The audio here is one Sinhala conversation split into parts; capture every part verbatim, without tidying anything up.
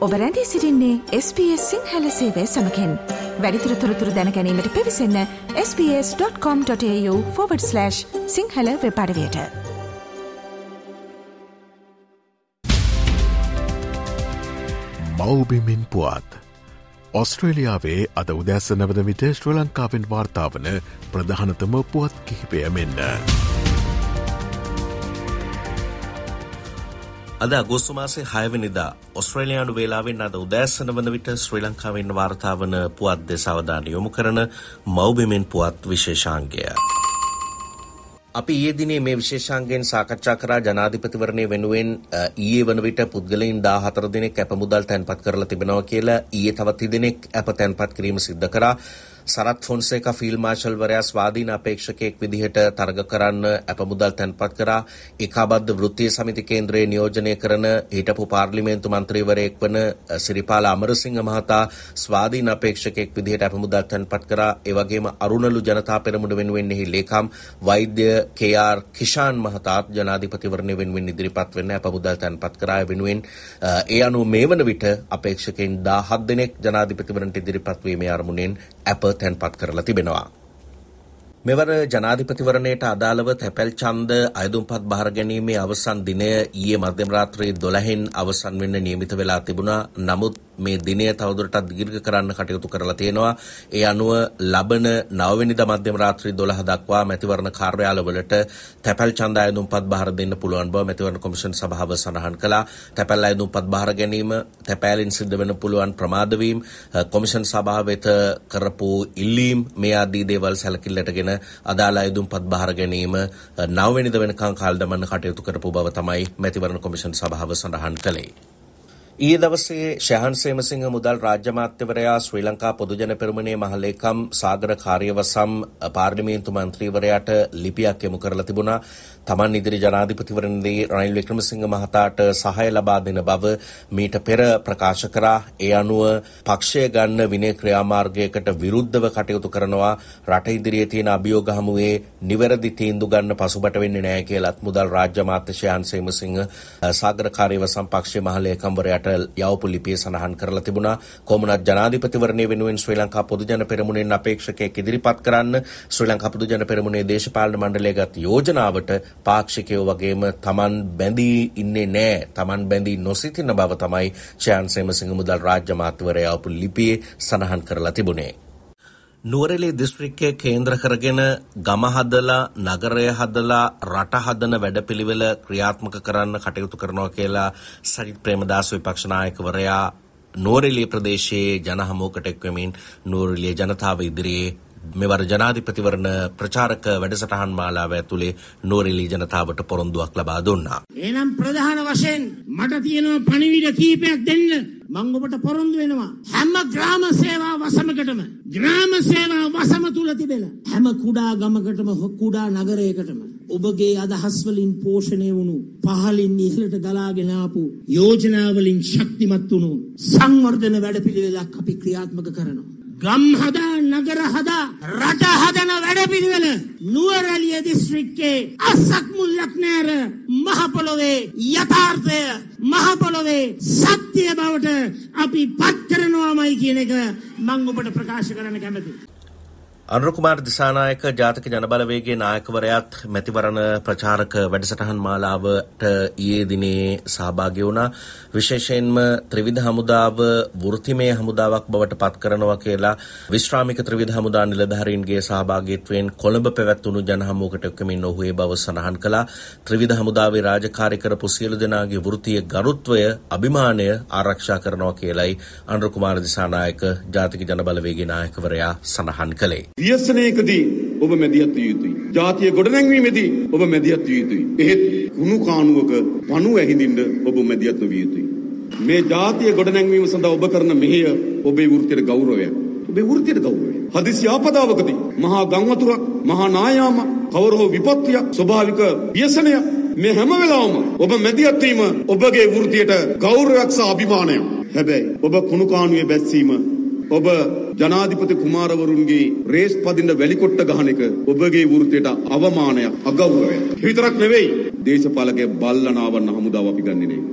ඔබ රැඳී සිටින්නේ එස් බී එස් සිංහල සේවය සමගින්. වැඩිදුර තොරතුරු දැන ගැනීමට පිවිසන්න S B S dot com dot A U forward slash Sinhala web අඩවියට. මව්බිමින් පුවත්. ඔස්ට්‍රේලියාවේ අද උදැසන වන විට ශ්‍රී ලංකාවෙන් වාර්තා වන ප්‍රධානතම පුවත් කිහිපය මෙන්න. අද අගෝස්තු මාසේ හය වෙනිදා ඔස්ට්‍රේලියානු වේලාවෙන් අද උදෑසන වන විට ශ්‍රී ලංකාවෙන් වාර්තා වන පුවත් දෙස අවධානය යොමු කරන මව්බිමින් පුවත් විශේෂාංගය. අපි ඊයේ දිනේ මේ විශේෂාංගයෙන් සාකච්ඡා කරා ජනාධිපතිවරණය වෙනුවෙන් ඊයේ වන විට පුද්ගලයන් දාහතර දෙනෙක් අප මුදල් තැන්පත් කරලා තිබෙනවා කියලා. ඊයේ තවත් දෙනෙක් අප තැන්පත් කිරීම සිද්ධ කරා. සරත් ෆොන්සේකා ෆීල්ඩ් මාර්ෂල්වරයා ස්වාධීන අපේක්ෂකයෙක් විදිහට තරග කරන්න අප මුදල් තැන්පත් කරා. ඒකාබද්ධ වෘත්තීය සමිති කේන්ද්‍රයේ නියෝජනය කරන හිටපු පාර්ලිමේන්තු මන්ත්‍රීවරයෙක් වන සිරිපාල අමරසිංහ මහතා ස්වාධීන අපේක්ෂකයෙක් විදිහට අප මුදල් තැන්පත් කරා. ඒ වගේම අරුණලු ජනතා පෙරමුණ වෙනුවෙන් එහි ලේකම් වෛද්‍ය කේ ආර් කිෂාන් මහතාත් ජනාධිපතිවරණය වෙනුවෙන් ඉදිරිපත් වෙන්න අප මුදල් තැන්පත් කරා. වෙනුවෙන් ඒ අනුව මේ වන විට අපේක්ෂකයන් දාහත් දෙනෙක් ජනාධිපතිවරණයට ඉදිරිපත් වීමේ අරමුණෙන් අප තැන්පත් කරලා තිබෙනවා. මෙවර ජනාධිපතිවරණයට අදාළව තැපැල් ඡන්ද අයදුම්පත් බහර ගැනීමේ අවසන් දිනය ඊයේ මධ්‍යම රාත්‍රියේ දොළහෙන් අවසන් වෙන්න නියමිත වෙලා තිබුණා. නමුත් මේ දිනය තවදුරටත් දීර්ඝ කරන්න කටයුතු කරලා තියෙනවා. ඒ අනුව ලබන නව වෙනිදා මධ්‍යම රාත්‍රී දොළහ දක්වා මැතිවරණ කාර්යාලවලට තැපැල් ඡන්ද අයදුම්පත් බහර දෙන්න පුළුවන් බව මැතිවරණ කොමිෂන් සභාව සඳහන් කළා. තැපැල් අයදුම්පත් බහර ගැනීම, තැපැලින් සිද්ධ වෙන පුළුවන් ප්‍රමාද වීම, කොමිෂන් සභාව වෙත කරපු ඉල්ලීම් මේ ආදී දේවල් සැලකිල්ලටගෙන අදාළ අයදුම්පත් බහර ගැනීම නව වෙනිදා වෙනකන් කාල දමන්න කටයුතු කරපු බව තමයි මැතිවරණ කොමිෂන් සභාව සඳහන් කළේ. ඊයේ දවසේ ශහන් සේමසිංහ මුදල් රාජ්‍ය අමාත්‍යවරයා ශ්‍රී ලංකා පොදුජන පෙරමුණේ මහලේකම් සාගර කාර්යවසම් පාර්ලිමේන්තු මන්ත්‍රීවරයාට ලිපියක් යොමු කරලා තිබුණා. තමන් ඉදිරි ජනාධිපතිවරණයේදී රනිල් වික්‍රමසිංහ මහතාට සහාය ලබා දෙන බව මීට පෙර ප්‍රකාශ කරා. ඒ අනුව පක්ෂය ගන්න විනය ක්‍රියාමාර්ගයකට විරුද්ධව කටයුතු කරනවා. රට ඉදිරියේ තියෙන අභියෝග හමුවේ නිවැරදි තීන්දුව ගන්න පසුබට වෙන්නේ නැහැ කියලාත් මුදල් රාජ්‍ය අමාත්‍ය ශහන් සේමසිංහ සාගර කාර්යවසම් පක්ෂයේ මහලේකම්වරයාට යවපු ලිපිය සඳහන් කරලා තිබුණා. කොමුණත් ජනාධිපතිවරණය වෙනුවෙන් ශ්‍රී ලංකා පොදුජන පෙරමුණෙන් අපේක්ෂකයෙක් ඉදිරිපත් කරන්න ශ්‍රී ලංකා පොදුජන පෙරමුණේ දේශපාලන මණ්ඩලය ගත් යෝජනාවට පාක්ෂිකයෝ වගේම තමන් බැඳී ඉන්නේ නැහැ, තමන් බැඳී නොසිටින බව තමයි ශහන් සේමසිංහ මුදල් රාජ්‍ය අමාත්‍යවරයා යවපු ලිපියේ සඳහන් කරලා තිබුණේ. නුවරඑළිය දිස්ත්‍රික්කයේ කේන්ද්‍ර කරගෙන ගම හදලා, නගරය හදලා, රට හදන වැඩපිළිවෙල ක්‍රියාත්මක කරන්න කටයුතු කරනවා කියලා සජිත් ප්‍රේමදාස විපක්ෂ නායකවරයා නුවරඑළිය ප්‍රදේශයේ ජනහමුවකට එක්වෙමින් නුවරඑළිය ජනතාව ඉදිරියේ මෙවර ජනාධිපතිවරණ ප්‍රචාරක වැඩසටහන් මාලාව ඇතුලේ නුවරඑළිය ජනතාවට පොරොන්දුවක් ලබා දුන්නා. එනම් ප්‍රධාන වශයෙන් මට තියෙනවා පණිවිඩ කීපයක් දෙන්න. මම ඔබට පොරොන්දු වෙනවා හැම ග්‍රාම සේවා වසමකටම, ග්‍රාම සේවා වසම තුල තිබෙන හැම කුඩා ගමකටම, කුඩා නගරයකටම ඔබගේ අදහස් වලින් පෝෂණය වුණු, පහලින් ඉහළට ගලාගෙන ආපු යෝජනා වලින් ශක්තිමත් වුණු සංවර්ධන වැඩපිළිවෙලක් අපි ක්‍රියාත්මක කරනවා. ගම් හදා, නගර හදා, රට හදන වැඩපිළිවෙල නුවරඑළිය දිස්ත්‍රික්කයේ අසක් මුල්ලක් නැර මහ පොළොවේ යථාර්ථය, මහ පොළොවේ සත්‍ය බවට අපි පත් කරනවාමයි කියන එක මම ඔබට ප්‍රකාශ කරන්න කැමතියි. අනුර කුමාර දිසානායක ජාතික ජනබලවේගයේ නායකවරයාත් මැතිවරණ ප්‍රචාරක වැඩසටහන් මාලාවට ඊයේ දිනේ සහභාගී වුණා. විශේෂයෙන්ම ත්‍රිවිධ හමුදාව වෘත්තිමය හමුදාවක් බවට පත් කරනවා කියලා විශ්‍රාමික ත්‍රිවිධ හමුදා නිලධාරීන්ගේ සහභාගීත්වයෙන් කොළඹ පැවැත්වුණු ජනහමුවකට එක්වමින් ඔහු ඒ බව සඳහන් කළා. ත්‍රිවිධ හමුදාවේ රාජකාරී කරපු සියලු දෙනාගේ වෘත්තීය ගරුත්වය, අභිමානය ආරක්ෂා කරනවා කියලයි අනුර කුමාර දිසානායක ජාතික ජනබලවේගයේ නායකවරයා සඳහන් කළේ. ව්‍යසනයකදී ඔබ මැදිහත් විය යුතුයි. ජාතිය ගොඩනැංවීමේදී ඔබ මැදිහත් විය යුතුයි. එහෙත් කුණු කාණුවක පණුව ඇහිඳින්න ඔබ මැදිහත් නොවිය යුතුයි. මේ ජාතිය ගොඩනැංවීම සඳහා ඔබ කරන මෙහෙය ඔබේ වෘත්තියට ගෞරවයක්. ඔබේ වෘත්තියට ගෞරවයක්. හදිසි ආපදාවකදී මහා ගංවතුරක්, මහා නායාම, කවර හෝ විපත්තියක්, ස්වභාවික ව්‍යසනයක්, මේ හැම වෙලාවම ඔබ මැදිහත් වීම ඔබගේ වෘත්තියට ගෞරවයක් සහ අභිමානයක්. හැබැයි ඔබ කුණු කාණුවේ බැස්සීම, ඔබ ජනාධිපති කුමාරවරුන්ගේ රේස් පදින්න වැලිකොට්ට ගහන එක ඔබගේ වෘත්තියට අවමානයක්, අගෞරවයක්. විතරක් නෙවෙයි, දේශපාලකයේ බල්ලනාවන්න හමුදාව අපි ගන්නෙ නෙවෙයි.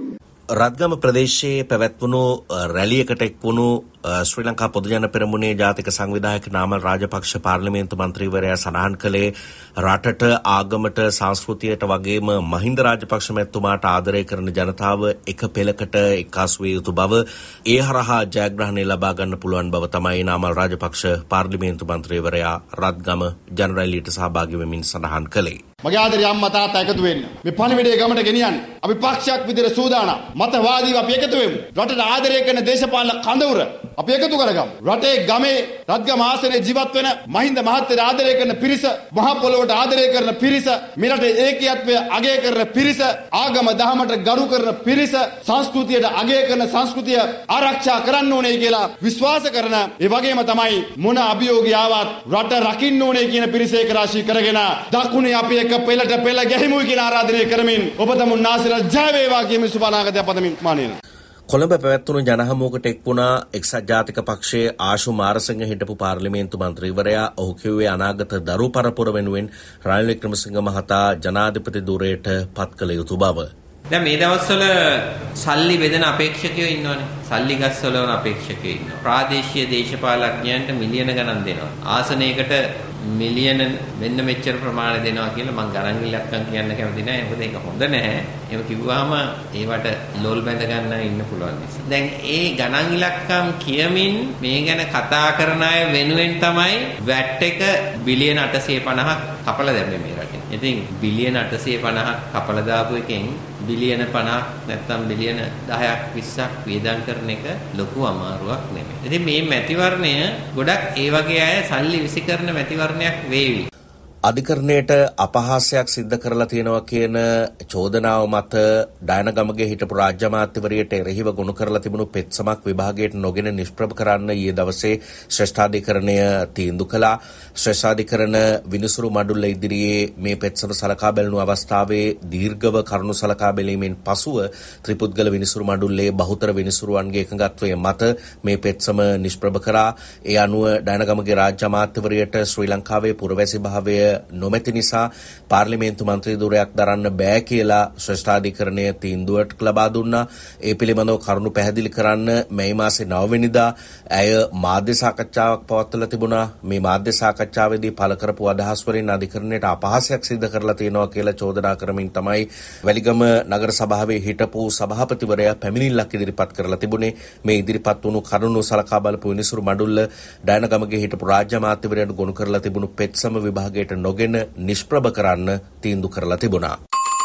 රත්ගම ප්‍රදේශයේ පැවැත්වුණු රැලියකට එක්වුණු ශ්‍රී ලංකා පොදුජන පෙරමුණේ ජාතික සංවිධායක නාමල් රාජපක්ෂ පාර්ලිමේන්තු මන්ත්‍රීවරයා සඳහන් කළේ රටට ආගමට සංස්කෘතියට වගේම මහින්ද රාජපක්ෂ මැතිතුමාට ආදරය කරන ජනතාව එක පෙළකට එක්කාසු විය යුතු බව, ඒ හරහා ජයග්‍රහණය ලබා ගන්න පුළුවන් බව තමයි නාමල් රාජපක්ෂ පාර්ලිමේන්තු මන්ත්‍රීවරයා රත්ගම ජනරැලියට සහභාගී වෙමින් සඳහන් කළේ. මගේ ආදරේ අම්මා තාත්තා එකතු වෙන්න. මේ පණිවිඩය ගමට ගෙනියන්න. අපි පක්ෂයක් විදිහට සූදානම්. මතවාදීව අපි එකතු වෙමු. රටට ආදරය කරන දේශපාලන කඳවුර අපි එකතු කරගමු. රටේ ගමේ රත්ගම ආසනයේ ජීවත් වෙන මහින්ද මහත්තයා ආදරය කරන පිරිස, මහ පොළොවට ආදරය කරන පිරිස, මේ රටේ ඒකීයත්වය අගය කරන පිරිස, ආගම දහමට ගරු කරන පිරිස, සංස්කෘතියට අගය කරන සංස්කෘතිය ආරක්ෂා කරන්න ඕනේ කියලා විශ්වාස කරන, ඒ වගේම තමයි මොන අභියෝගය ආවත් රට රකින්න ඕනේ කියන පිරිස ඒක රාශී කරගෙන දකුණේ අපි එක පෙළට පෙළ ගැහිමුයි කියන ආරාධනය කරමින් ඔබ තමුන් නාසිර ජය වේවා කියන සුබනාගතය පතමින් මානින. කොළඹ පැවැත්වුණු ජනහමුවකට එක්වුණා එක්සත් ජාතික පක්ෂයේ ආශු මාරසිංහ හිටපු පාර්ලිමේන්තු මන්ත්‍රීවරයා. ඔහු කිව්වේ අනාගත දරු පරපුර වෙනුවෙන් රනිල් වික්‍රමසිංහ මහතා ජනාධිපති ධුරයට පත් කළ යුතු බව. දැන් මේ දවස්වල සල්ලි බෙදෙන අපේක්ෂකයෝ ඉන්නවනේ. සල්ලි ගස්වල වන අපේක්ෂකයෝ ඉන්නවා. ප්‍රාදේශීය දේශපාලඥයන්ට මිලියන ගණන් දෙනවා. ආසනයකට මිලියන මෙන්න මෙච්චර ප්‍රමාණය දෙනවා කියලා මම ගණන් ඉලක්කම් කියන්න කැමති නැහැ. මොකද ඒක හොඳ නැහැ. ඒක කිව්වහම ඒවට ලෝල් බැඳ ගන්න ඉන්න පුළුවන් නිසා. දැන් ඒ ගණන් ඉලක්කම් කියමින් මේ ගැන කතා කරන අය වෙනුවෙන් තමයි වැට් එක බිලියන අටසිය පනහක් කපලා දැම්මේ මේ රටේ. ඉතින් බිලියන අටසිය පනහක් කපලා දාපු එකෙන් බිලියන පනහක් නැත්නම් බිලියන දහයක් විස්සක් වියදම් කරන එක ලොකු අමාරුවක් නෙමෙයි. ඉතින් මේ මැතිවරණය ගොඩක් ඒ වගේ අය සල්ලි විසි කරන මැතිවරණයක් වේවි. අධිකරණයට අපහාසයක් සිද්ධ කරලා තියෙනවා කියන චෝදනාව මත ඩයනගමගේ හිටපු රාජ්‍ය අමාත්‍යවරියට එරෙහිව ගොනු කරලා තිබුණු පෙත්සමක් විභාගයට නොගෙන නිෂ්ප්‍රභ කරන්න ඊයේ දවසේ ශ්‍රේෂ්ඨාධිකරණය තීන්දුව කළා. ශ්‍රේෂ්ඨාධිකරණ විනිසුරු මඩුල්ල ඉදිරියේ මේ පෙත්සම සලකා බැලුණු අවස්ථාවේ දීර්ඝව කරුණු සලකා බැලීමෙන් පසුව ත්‍රිපුද්ගල විනිසුරු මඩුල්ලේ බහුතර විනිසුරුවන්ගේ එකඟත්වය මත මේ පෙත්සම නිෂ්ප්‍රභ කරා. ඒ අනුව ඩයනගමගේ රාජ්‍ය අමාත්‍යවරියට ශ්‍රී ලංකාවේ පුරවැසි භාවය නොමැති නිසා පාර්ලිමේන්තු මන්ත්‍රී ධුරයක් දරන්න බෑ කියලා ශ්‍රේෂ්ඨාධිකරණය තීන්දුවට ලබා දුන්නා. ඒ පිළිබඳව කරුණු පැහැදිලි කරන්න මැයි මාසේ නව වෙනිදා ඇය මාධ්‍ය සාකච්ඡාවක් පවත්වලා තිබුණා. මේ මාධ්‍ය සාකච්ඡාවේදී පළ කරපු අදහස් වලින් අධිකරණයට අපහාසයක් සිදු කරලා තියෙනවා කියලා චෝදනා කරමින් තමයි වැලිගම නගර සභාවේ හිටපු සභාපතිවරයා පැමිණිල්ලක් ඉදිරිපත් කරලා තිබුණේ. මේ ඉදිරිපත් වුණු කරුණු සලකා බලපු විනිසුරු මඩුල්ල ඩයනගමගේ හිටපු රාජ්‍ය අමාත්‍යවරයාට ගොනු කරලා තිබුණු පෙත්සම විභාගයට නොගෙන නිෂ්ප්‍රභ කරන්න තීන්දුව කරලා තිබුණා.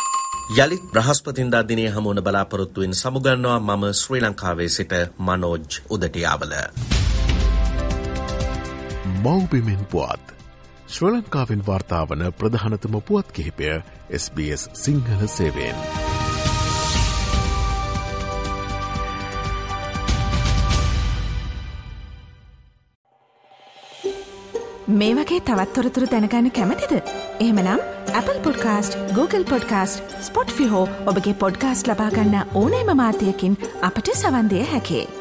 යලිත් බ්‍රහස්පතින්දා දිනේ හමුවන බලාපොරොත්තුවෙන් සමුගන්නවා මම ශ්‍රී ලංකාවේ සිට මනෝජ් උදටියාවල. මෞබිමෙන් පුවත් ශ්‍රී ලංකාවෙන් වාර්තාවන ප්‍රධානතම පුවත් කිහිපය එස් බී එස් සිංහල සේවයෙන්. මේ වගේ තවත් තොරතුරු දැනගන්න කැමතිද? එහෙමනම් Apple Podcast, Google Podcast, Spotify හෝ ඔබගේ පොඩ්කාස්ට් ලබා ගන්න ඕනෑම මාධ්‍යයකින් අපට සවන් දිය හැකියි.